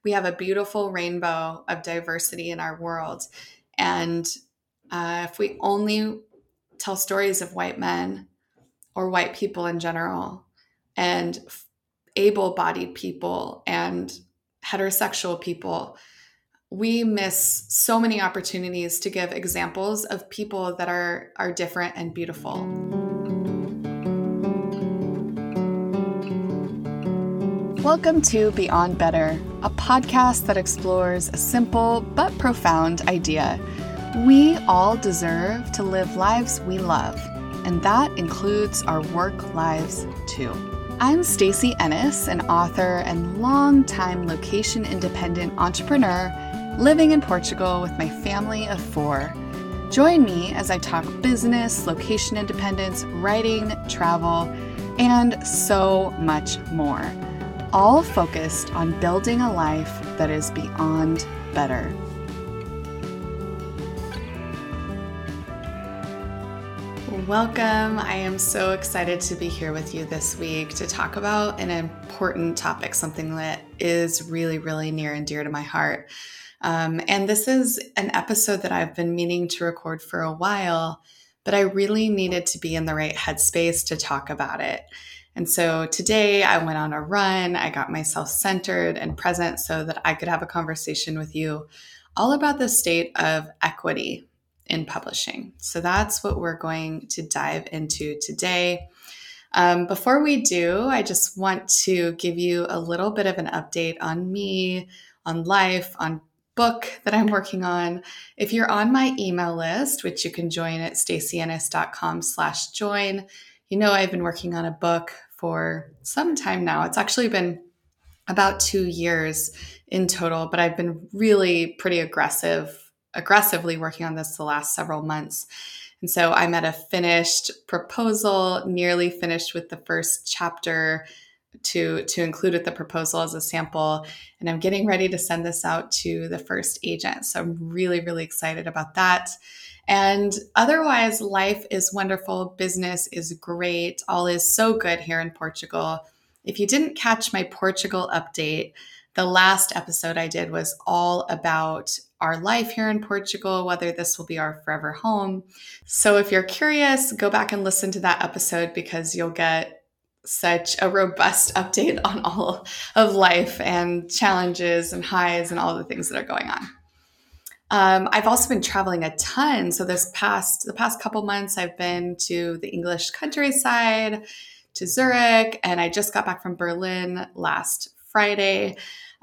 we have a beautiful rainbow of diversity in our world. And if we only tell stories of white men or white people in general and able-bodied people and heterosexual people, we miss so many opportunities to give examples of people that are different and beautiful. Welcome to Beyond Better, a podcast that explores a simple but profound idea. We all deserve to live lives we love, and that includes our work lives too. I'm Stacey Ennis, an author and longtime location-independent entrepreneur living in Portugal with my family of 4. Join me as I talk business, location independence, writing, travel, and so much more, all focused on building a life that is beyond better. Welcome. I am so excited to be here with you this week to talk about an important topic, something that is really, really near and dear to my heart. And this is an episode that I've been meaning to record for a while, but I really needed to be in the right headspace to talk about it. And so today I went on a run. I got myself centered and present so that I could have a conversation with you all about the state of equity in publishing. So that's what we're going to dive into today. Before we do, I just want to give you a little bit of an update on me, on life, on book that I'm working on. If you're on my email list, which you can join at stacieyennis.com/join, you know I've been working on a book for some time now. It's actually been about 2 years in total, but I've been really pretty aggressively working on this the last several months. And so I'm at a finished proposal, nearly finished with the first chapter to include with the proposal as a sample. And I'm getting ready to send this out to the first agent. So I'm really, really excited about that. And otherwise, life is wonderful. Business is great. All is so good here in Portugal. If you didn't catch my Portugal update, the last episode I did was all about our life here in Portugal, whether this will be our forever home. So if you're curious, go back and listen to that episode because you'll get such a robust update on all of life and challenges and highs and all the things that are going on. I've also been traveling a ton. So the past couple months, I've been to the English countryside, to Zurich, and I just got back from Berlin last Friday.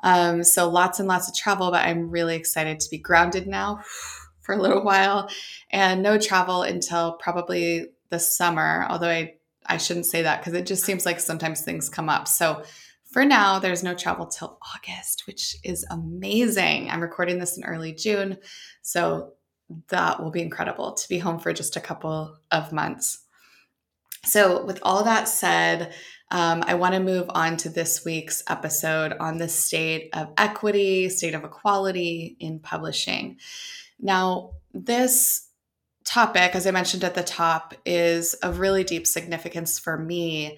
So lots and lots of travel, but I'm really excited to be grounded now for a little while, and no travel until probably the summer, although I shouldn't say that because it just seems like sometimes things come up. So for now, there's no travel till August, which is amazing. I'm recording this in early June, so that will be incredible to be home for just a couple of months. So with all that said, I want to move on to this week's episode on the state of equity, state of equality in publishing. Now, this topic, as I mentioned at the top, is of really deep significance for me,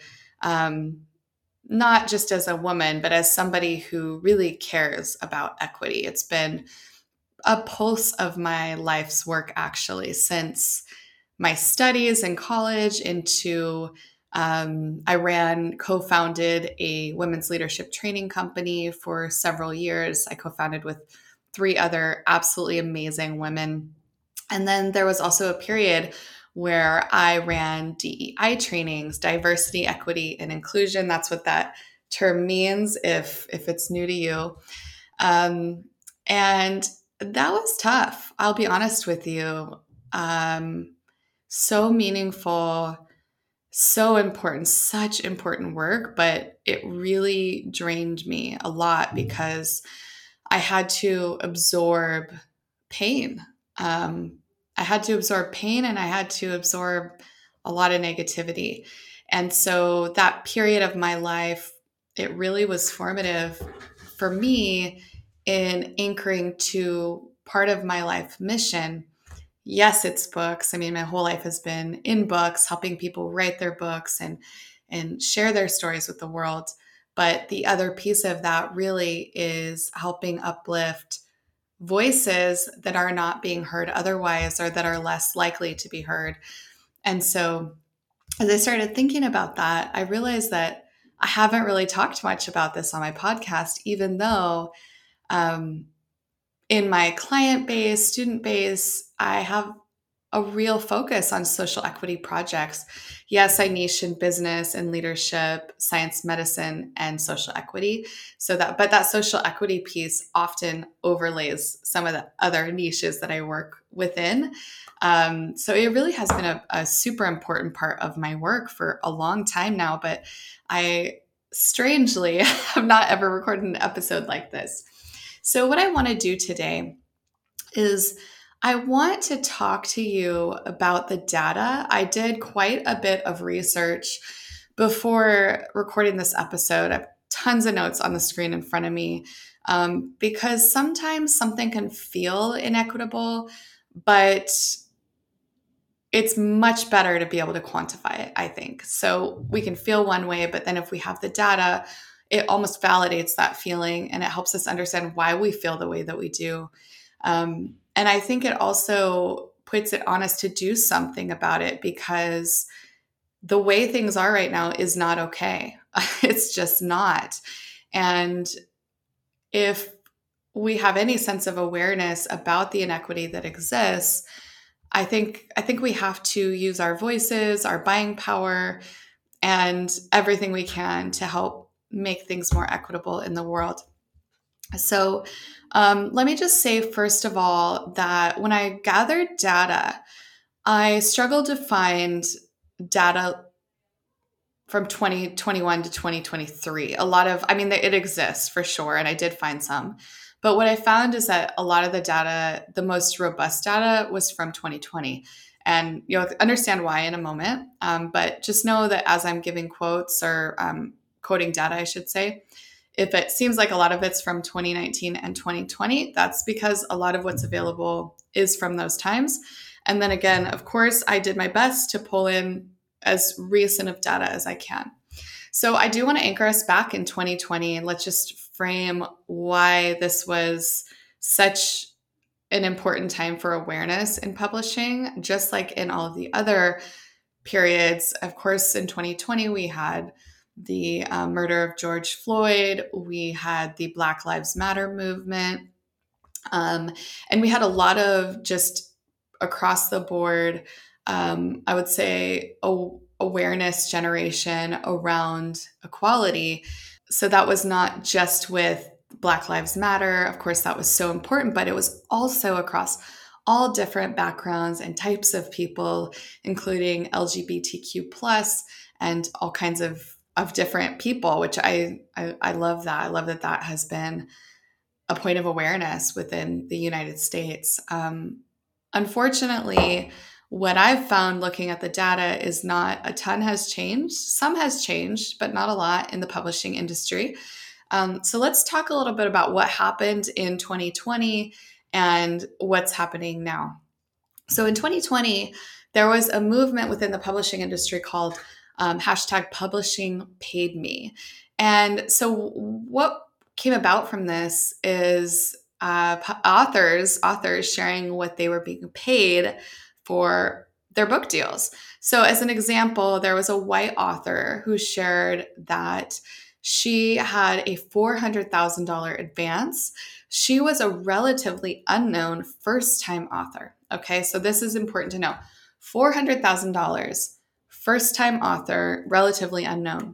not just as a woman, but as somebody who really cares about equity. It's been a pulse of my life's work, actually, since my studies in college into I co-founded a women's leadership training company for several years. I co-founded with 3 other absolutely amazing women. And then there was also a period where I ran DEI trainings, diversity, equity, and inclusion. That's what that term means if it's new to you. And that was tough. I'll be honest with you. So meaningful, so important, such important work, but it really drained me a lot because I had to absorb pain. I had to absorb pain and I had to absorb a lot of negativity. And so that period of my life, it really was formative for me in anchoring to part of my life mission. Yes, it's books. I mean, my whole life has been in books, helping people write their books and share their stories with the world. But the other piece of that really is helping uplift voices that are not being heard otherwise, or that are less likely to be heard. And so as I started thinking about that, I realized that I haven't really talked much about this on my podcast, even though in my client base, student base, I have a real focus on social equity projects. Yes, I niche in business and leadership, science, medicine, and social equity. But that social equity piece often overlays some of the other niches that I work within. So it really has been a super important part of my work for a long time now, but I strangely have not ever recorded an episode like this. So what I want to do today is I want to talk to you about the data. I did quite a bit of research before recording this episode. I have tons of notes on the screen in front of me because sometimes something can feel inequitable, but it's much better to be able to quantify it, I think. So we can feel one way, but then if we have the data, it almost validates that feeling and it helps us understand why we feel the way that we do. And I think it also puts it on us to do something about it, because the way things are right now is not okay. It's just not. And if we have any sense of awareness about the inequity that exists, I think we have to use our voices, our buying power, and everything we can to help make things more equitable in the world. So let me just say, first of all, that when I gathered data, I struggled to find data from 2021 to 2023. It exists for sure, and I did find some. But what I found is that a lot of the data, the most robust data, was from 2020. And you'll understand why in a moment. But just know that as I'm giving quotes or quoting data, I should say, if it seems like a lot of it's from 2019 and 2020, that's because a lot of what's available is from those times. And then again, of course, I did my best to pull in as recent of data as I can. So I do want to anchor us back in 2020, and let's just frame why this was such an important time for awareness in publishing, just like in all of the other periods. Of course, in 2020, we had the murder of George Floyd, we had the Black Lives Matter movement, and we had a lot of just across the board, I would say, awareness generation around equality. So that was not just with Black Lives Matter. Of course, that was so important, but it was also across all different backgrounds and types of people, including LGBTQ plus and all kinds of different people, which I love that. I love that that has been a point of awareness within the United States. Unfortunately, what I've found looking at the data is not a ton has changed. Some has changed, but not a lot in the publishing industry. So let's talk a little bit about what happened in 2020 and what's happening now. So in 2020, there was a movement within the publishing industry called hashtag publishing paid me. And so what came about from this is authors sharing what they were being paid for their book deals. So as an example, there was a white author who shared that she had a $400,000 advance. She was a relatively unknown first-time author. Okay, so this is important to know. $400,000, first-time author, relatively unknown.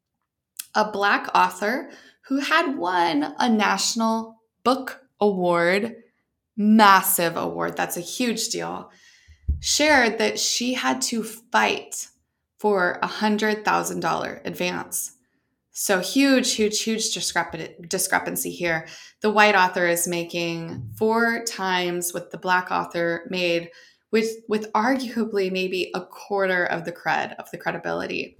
A Black author who had won a national book award, massive award, that's a huge deal, shared that she had to fight for $100,000 advance. So huge discrepancy here. The white author is making 4 times what the Black author made, with arguably maybe a quarter of the credibility.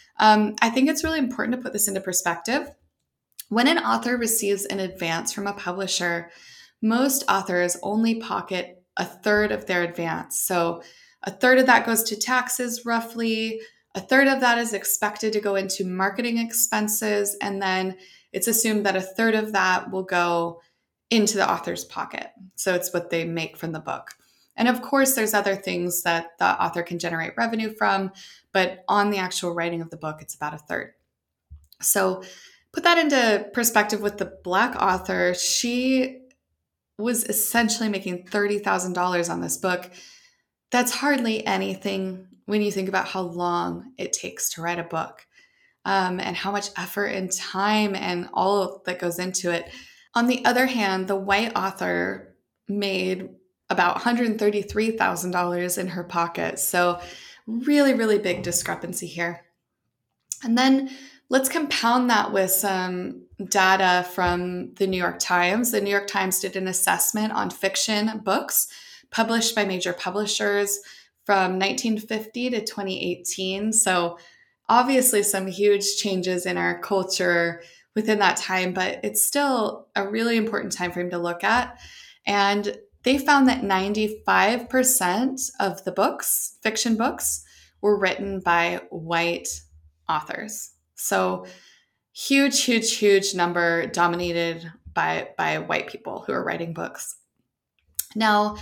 I think it's really important to put this into perspective. When an author receives an advance from a publisher, most authors only pocket a third of their advance. So a third of that goes to taxes, roughly. A third of that is expected to go into marketing expenses, and then it's assumed that a third of that will go into the author's pocket. So it's what they make from the book. And of course, there's other things that the author can generate revenue from, but on the actual writing of the book, it's about a third. So put that into perspective with the Black author. She was essentially making $30,000 on this book. That's hardly anything when you think about how long it takes to write a book, and how much effort and time and all that goes into it. On the other hand, the white author made about $133,000 in her pocket. So really, really big discrepancy here. And then let's compound that with some data from the New York Times. The New York Times did an assessment on fiction books published by major publishers from 1950 to 2018. So obviously some huge changes in our culture within that time, but it's still a really important time frame to look at. And they found that 95% of the books, fiction books, were written by white authors. So huge, huge, huge number dominated by white people who are writing books. Now,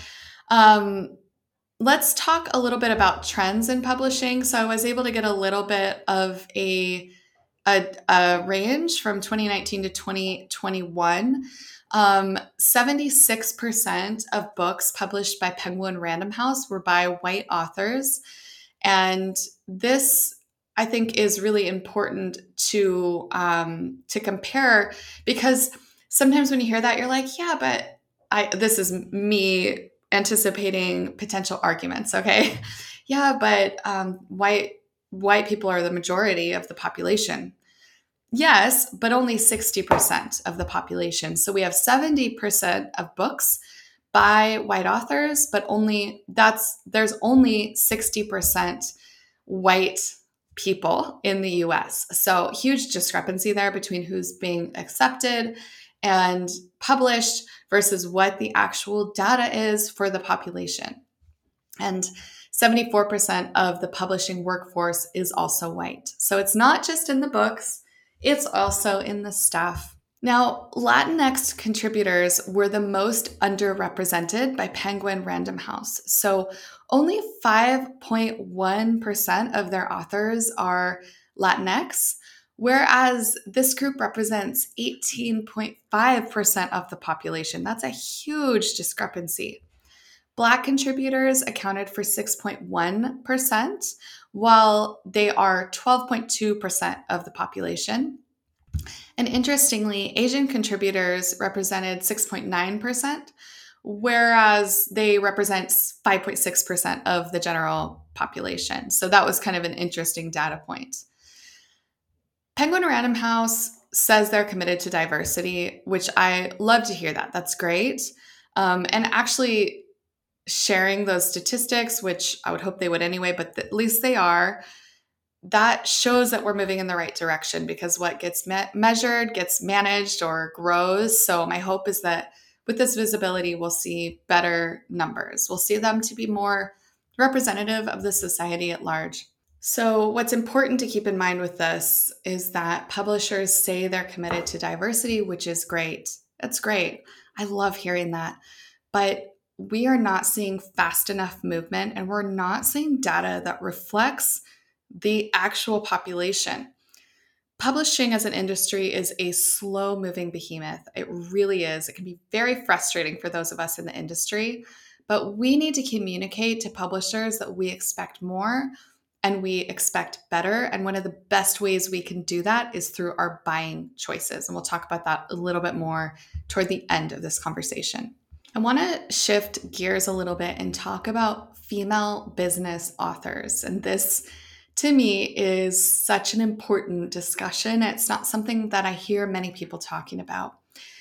let's talk a little bit about trends in publishing. So I was able to get a little bit of a range from 2019 to 2021. 76% of books published by Penguin Random House were by white authors. And this, I think, is really important to compare, because sometimes when you hear that, you're like, yeah, but this is me anticipating potential arguments. Okay. Yeah, but white people are the majority of the population. Yes, but only 60% of the population. So we have 70% of books by white authors, but there's only 60% white people in the US. So huge discrepancy there between who's being accepted and published versus what the actual data is for the population. And 74% of the publishing workforce is also white. So it's not just in the books, it's also in the staff. Now, Latinx contributors were the most underrepresented by Penguin Random House. So only 5.1% of their authors are Latinx, whereas this group represents 18.5% of the population. That's a huge discrepancy. Black contributors accounted for 6.1%, while they are 12.2% of the population. And interestingly, Asian contributors represented 6.9%, whereas they represent 5.6% of the general population. So that was kind of an interesting data point. Penguin Random House says they're committed to diversity, which I love to hear that. That's great. And actually sharing those statistics, which I would hope they would anyway, but at least they are, that shows that we're moving in the right direction, because what gets measured gets managed or grows. So my hope is that with this visibility, we'll see better numbers. We'll see them to be more representative of the society at large. So what's important to keep in mind with this is that publishers say they're committed to diversity, which is great. That's great. I love hearing that. But we are not seeing fast enough movement, and we're not seeing data that reflects the actual population. Publishing as an industry is a slow-moving behemoth. It really is. It can be very frustrating for those of us in the industry, but we need to communicate to publishers that we expect more and we expect better. And one of the best ways we can do that is through our buying choices. And we'll talk about that a little bit more toward the end of this conversation. I want to shift gears a little bit and talk about female business authors. And this, to me, is such an important discussion. It's not something that I hear many people talking about.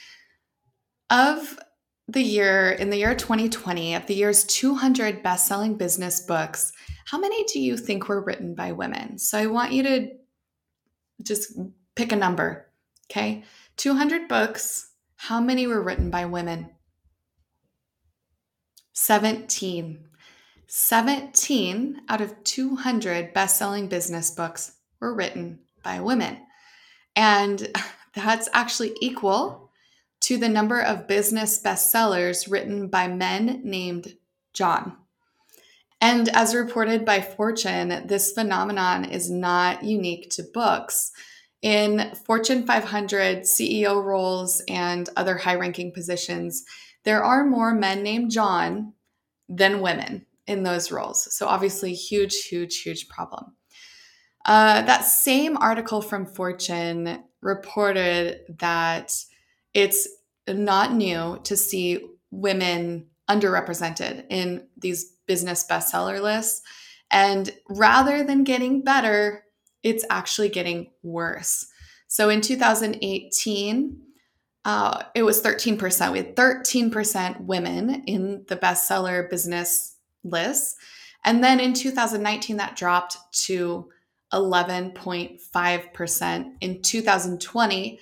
In the year 2020, of the year's 200 best-selling business books, how many do you think were written by women? So I want you to just pick a number, okay? 200 books, how many were written by women? 17. 17 out of 200 best-selling business books were written by women. And that's actually equal to the number of business bestsellers written by men named John. And as reported by Fortune, this phenomenon is not unique to books. In Fortune 500 CEO roles and other high-ranking positions, there are more men named John than women in those roles. So obviously, huge problem. That same article from Fortune reported that it's not new to see women underrepresented in these business bestseller lists. And rather than getting better, it's actually getting worse. So in 2018, it was 13%. We had 13% women in the bestseller business lists. And then in 2019, that dropped to 11.5%. In 2020,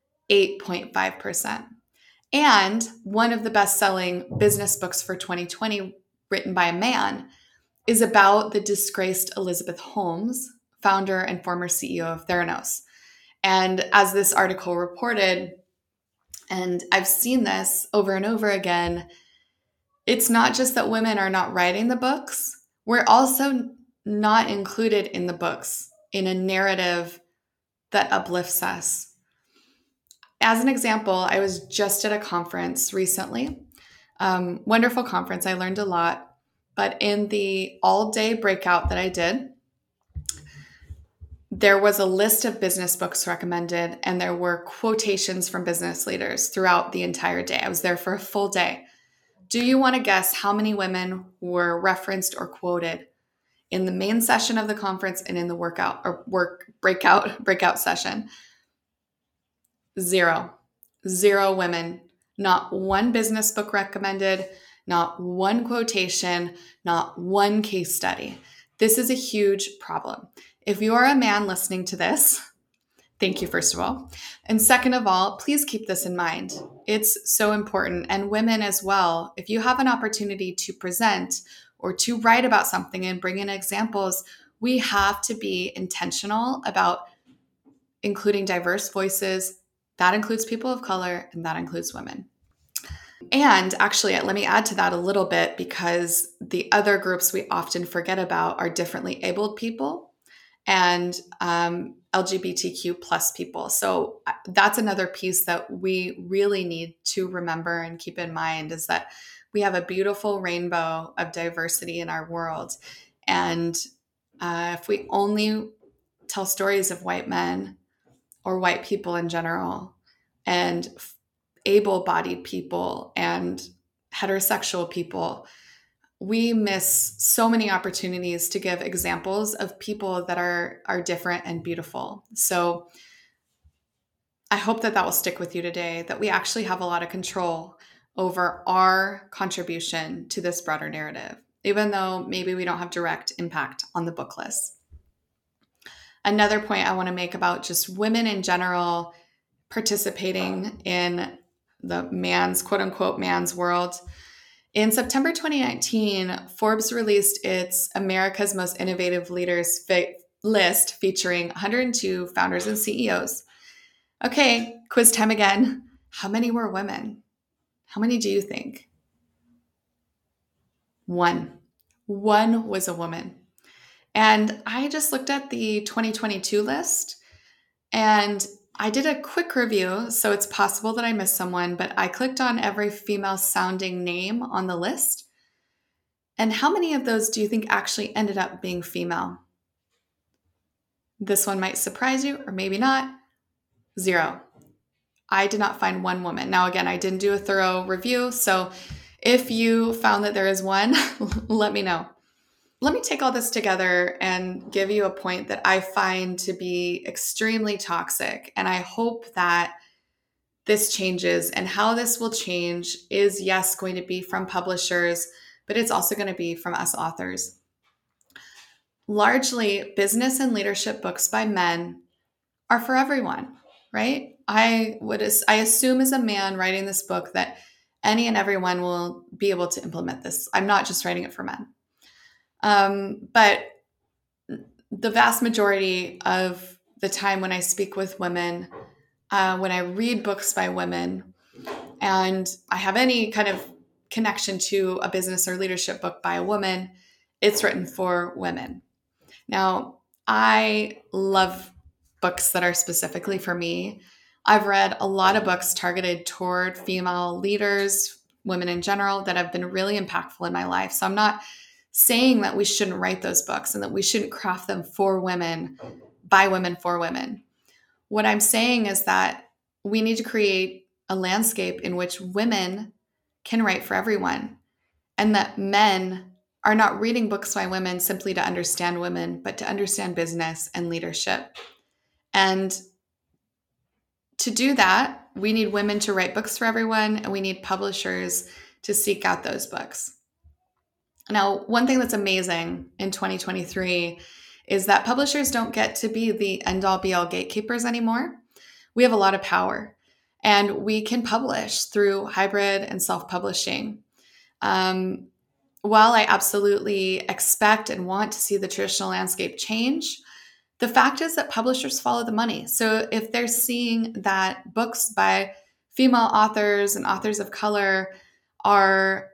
8.5%. And one of the best-selling business books for 2020, written by a man, is about the disgraced Elizabeth Holmes, founder and former CEO of Theranos. And as this article reported, and I've seen this over and over again, it's not just that women are not writing the books, we're also not included in the books in a narrative that uplifts us. As an example, I was just at a conference recently, wonderful conference. I learned a lot, but in the all-day breakout that I did, there was a list of business books recommended, and there were quotations from business leaders throughout the entire day. I was there for a full day. Do you want to guess how many women were referenced or quoted in the main session of the conference and in the breakout session? Zero women. Not one business book recommended, not one quotation, not one case study. This is a huge problem. If you are a man listening to this, thank you, first of all. And second of all, please keep this in mind. It's so important. And women as well, if you have an opportunity to present or to write about something and bring in examples, we have to be intentional about including diverse voices. That includes people of color, and that includes women. And actually, let me add to that a little bit, because the other groups we often forget about are differently abled people and LGBTQ plus people. So that's another piece that we really need to remember and keep in mind, is that we have a beautiful rainbow of diversity in our world. And if we only tell stories of white men or white people in general and able-bodied people and heterosexual people, we miss so many opportunities to give examples of people that are different and beautiful. So I hope that will stick with you today, that we actually have a lot of control over our contribution to this broader narrative, even though maybe we don't have direct impact on the book list. Another point I want to make about just women in general participating in the man's, quote unquote, man's world. In September 2019, Forbes released its America's Most Innovative Leaders list featuring 102 founders and CEOs. Okay, quiz time again. How many were women? How many do you think? One. One was a woman. And I just looked at the 2022 list, and I did a quick review, so it's possible that I missed someone, but I clicked on every female sounding name on the list. And how many of those do you think actually ended up being female? This one might surprise you, or maybe not. Zero. I did not find one woman. Now, again, I didn't do a thorough review, so if you found that there is one, let me know. Let me take all this together and give you a point that I find to be extremely toxic. And I hope that this changes. And how this will change is, yes, going to be from publishers, but it's also going to be from us authors. Largely, business and leadership books by men are for everyone, right? I assume as a man writing this book that any and everyone will be able to implement this. I'm not just writing it for men. But the vast majority of the time when I speak with women, when I read books by women, and I have any kind of connection to a business or leadership book by a woman, it's written for women. Now, I love books that are specifically for me. I've read a lot of books targeted toward female leaders, women in general, that have been really impactful in my life. So I'm not saying that we shouldn't write those books and that we shouldn't craft them for women, by women, for women. What I'm saying is that we need to create a landscape in which women can write for everyone, and that men are not reading books by women simply to understand women, but to understand business and leadership. And to do that, we need women to write books for everyone, and we need publishers to seek out those books. Now, one thing that's amazing in 2023 is that publishers don't get to be the end-all be-all gatekeepers anymore. We have a lot of power, and we can publish through hybrid and self-publishing. While I absolutely expect and want to see the traditional landscape change, the fact is that publishers follow the money. So if they're seeing that books by female authors and authors of color are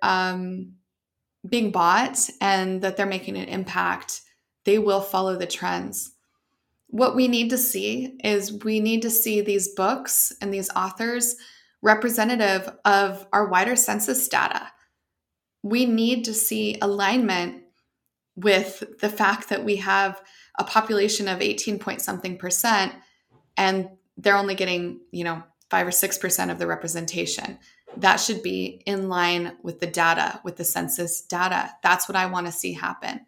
being bought and that they're making an impact, they will follow the trends. What we need to see is we need to see these books and these authors representative of our wider census data. We need to see alignment with the fact that we have a population of 18 point something percent and they're only getting, 5 or 6% of the representation. That should be in line with the data, with the census data. That's what I want to see happen.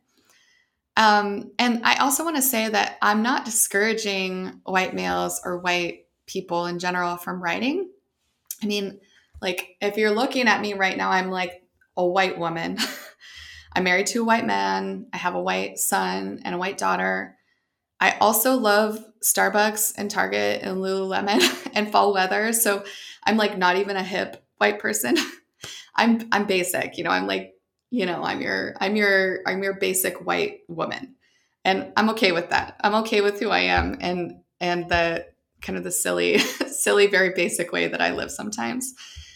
And I also want to say that I'm not discouraging white males or white people in general from writing. I mean, like, if you're looking at me right now, I'm like a white woman. I'm married to a white man. I have a white son and a white daughter. I also love Starbucks and Target and Lululemon and fall weather. So I'm like not even a hip white person. I'm basic, I'm like, I'm your basic white woman. And I'm okay with that. I'm okay with who I am and the kind of the silly, very basic way that I live sometimes.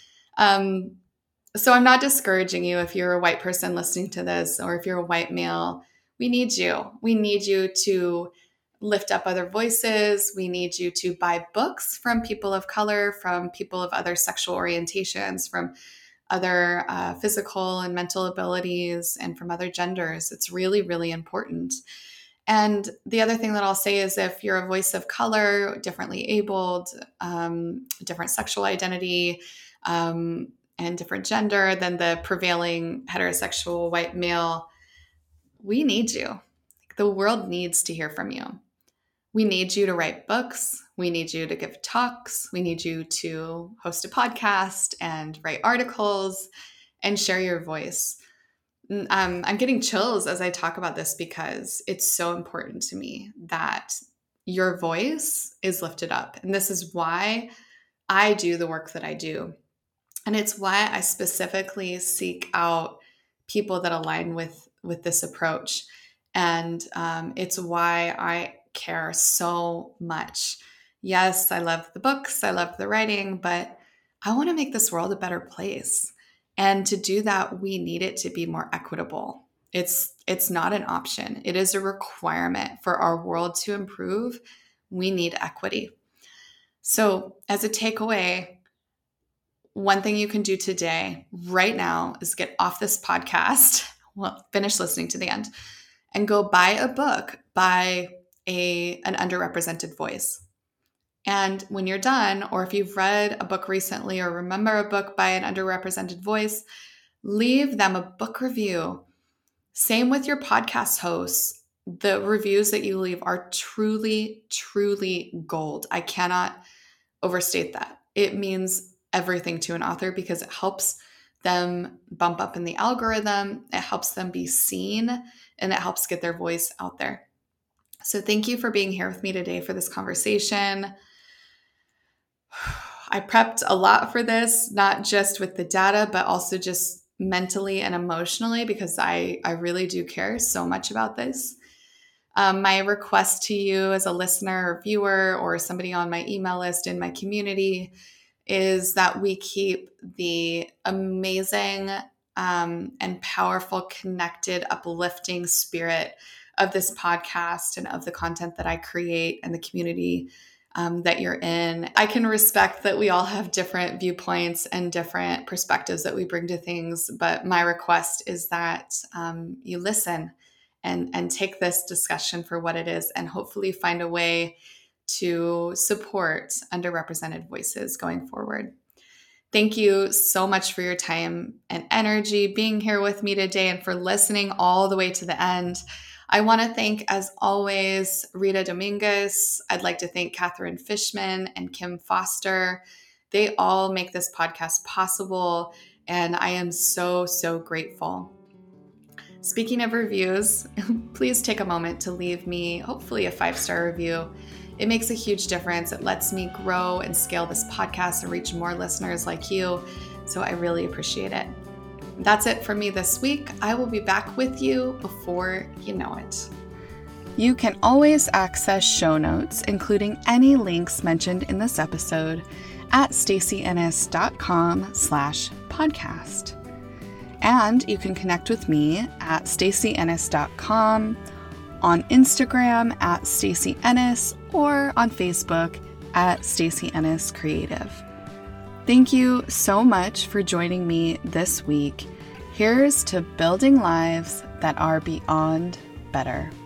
So I'm not discouraging you if you're a white person listening to this, or if you're a white male. We need you. We need you to lift up other voices. We need you to buy books from people of color, from people of other sexual orientations, from other physical and mental abilities, and from other genders. It's really, really important. And the other thing that I'll say is if you're a voice of color, differently abled, different sexual identity, and different gender than the prevailing heterosexual white male, we need you. The world needs to hear from you. We need you to write books. We need you to give talks. We need you to host a podcast and write articles and share your voice. I'm getting chills as I talk about this because it's so important to me that your voice is lifted up. And this is why I do the work that I do. And it's why I specifically seek out people that align with this approach. And it's why I care so much. Yes, I love the books, I love the writing, but I want to make this world a better place. And to do that, we need it to be more equitable. It's not an option. It is a requirement for our world to improve. We need equity. So as a takeaway, one thing you can do today, right now, is get off this podcast, finish listening to the end, and go buy a book by an underrepresented voice. And when you're done, or if you've read a book recently or remember a book by an underrepresented voice, leave them a book review. Same with your podcast hosts. The reviews that you leave are truly, truly gold. I cannot overstate that. It means everything to an author because it helps them bump up in the algorithm. It helps them be seen, and it helps get their voice out there. So thank you for being here with me today for this conversation. I prepped a lot for this, not just with the data, but also just mentally and emotionally, because I really do care so much about this. My request to you as a listener or viewer or somebody on my email list in my community is that we keep the amazing and powerful, connected, uplifting spirit of this podcast and of the content that I create and the community that you're in. I can respect that we all have different viewpoints and different perspectives that we bring to things, but my request is that you listen and take this discussion for what it is, and hopefully find a way to support underrepresented voices going forward. Thank you so much for your time and energy being here with me today and for listening all the way to the end. I want to thank, as always, Rita Dominguez. I'd like to thank Catherine Fishman and Kim Foster. They all make this podcast possible, and I am so, so grateful. Speaking of reviews, please take a moment to leave me, hopefully, a 5-star review. It makes a huge difference. It lets me grow and scale this podcast and reach more listeners like you. So I really appreciate it. That's it for me this week. I will be back with you before you know it. You can always access show notes, including any links mentioned in this episode, at stacyennis.com/podcast. And you can connect with me at stacyennis.com, on Instagram at Stacey Ennis, or on Facebook at Stacey Ennis Creative. Thank you so much for joining me this week. Here's to building lives that are beyond better.